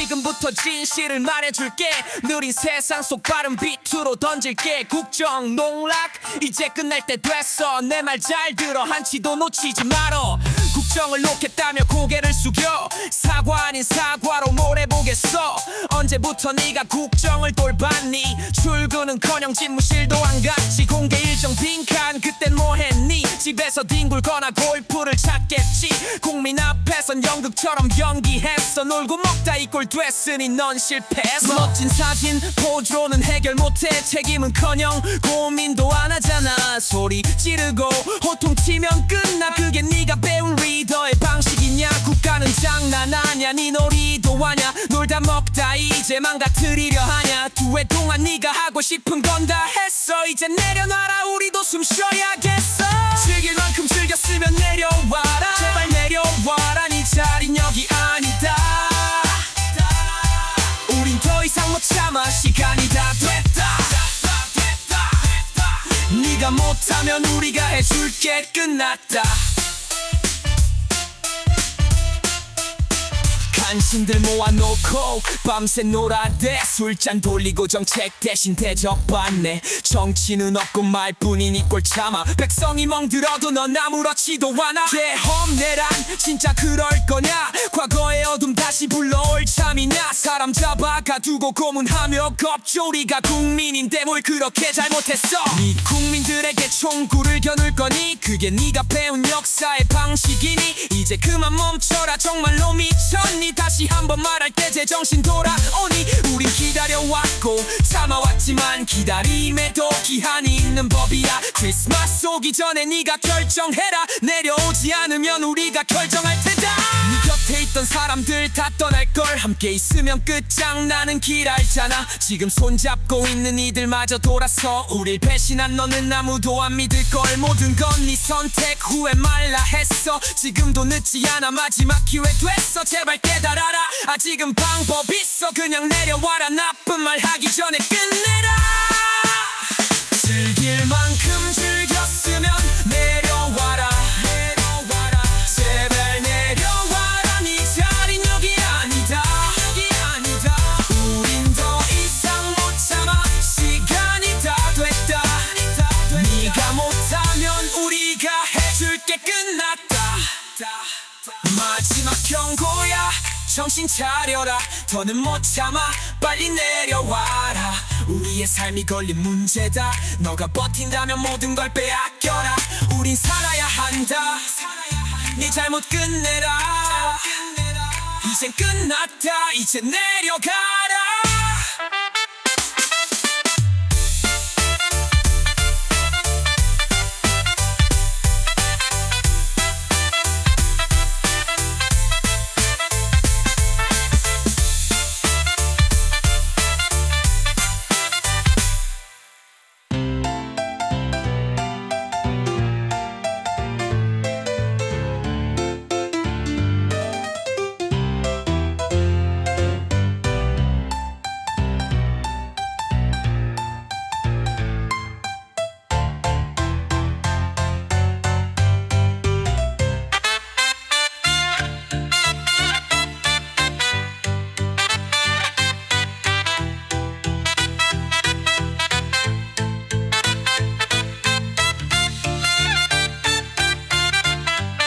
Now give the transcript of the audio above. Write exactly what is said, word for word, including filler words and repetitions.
지금부터 진실을 말해줄게. 느린 세상 속 빠른 비트로 던질게. 국정 농락 이제 끝날 때 됐어. 내 말 잘 들어 한치도 놓치지 말어. 국정을 놓겠다며 고개를 숙여 사과 아닌 사과로 몰아보겠어. 언제부터 네가 국정을 돌봤니? 출근은커녕 집무실도 안 갔지. 공개 일정 빈칸 그땐 뭐했니? 집에서 뒹굴거나 골프를 찾겠지. 국민 앞에선 연극처럼 연기했어. 놀고 먹다 이 꼴 됐으니 넌 실패했어. 멋진 사진 포즈로는 해결 못해. 책임은커녕 고민도 안 하잖아. 소리 지르고 호통치면 끝나. 그게 네가 배운 리더의 방식이냐? 국가는 장난 아냐. 네 놀이도 하냐? 놀다 먹다 이제 망가뜨리려 하냐? 두 해 동안 네가 하고 싶은 건 다 했어. 이제 내려놔라. 우리도 숨 쉬어야겠어. 즐길 만큼 즐겼으면 내려와라. 제발 내려와라. 네 자린 여기 아니다. 우린 더 이상 못 참아. 시간이 다 됐다. 네가 못하면 우리가 해줄게. 끝났다. 간신들 모아놓고 밤새 놀아대. 술잔 돌리고 정책 대신 대접받네. 정치는 없고 말뿐인 이 꼴 참아. 백성이 멍들어도 넌 아무렇지도 않아. 계엄내란 진짜 그럴 거냐? 과거의 어둠 다시 불러올 참이냐? 사람 잡아 가두고 고문하며 겁조. 우리가 국민인데 뭘 그렇게 잘못했어? 네 국민들에게 총구를 겨눌 거니? 그게 네가 배운 역사의 방식이니? 이제 그만 멈춰라. 정말로 미쳤니? 다시 한번 말할게. 제정신 돌아오니? 우린 기다려왔고 참아왔지만 기다림에도 기한이 있는 법이야. 크리스마스 오기 전에 네가 결정해라. 내려오지 않으면 우리가 결정할 테다. 네 곁에 있던 사람들 다 떠날걸. 함께 있으면 끝장나는 길 알잖아. 지금 손잡고 있는 이들마저 돌아서 우릴 배신한 너는 아무도 안 믿을걸. 모든 건 네 선택. 후회 말라 했어. 지금도 늦지 않아. 마지막 기회 됐어. 제발 깨달아라. 아직은 방법 있어. 그냥 내려와라. 나쁜 말 하기 전에 끝내라. 즐길 만큼 즐겼으면 내려와라. 내려와라. 제발 내려와라. 네 자린 여기 아니다. 여기 아니다. 우린 더 이상 못 참아. 시간이 다 됐다. 네가 못하면 우리가 해줄게. 끝났다. 마지막 경고야. 정신 차려라. 더는 못 참아. 빨리 내려와라. 우리의 삶이 걸린 문제다. 너가 버틴다면 모든 걸 빼앗겨라. 우린 살아야 한다. 네 잘못 끝내라. 이젠 끝났다. 이제 내려가.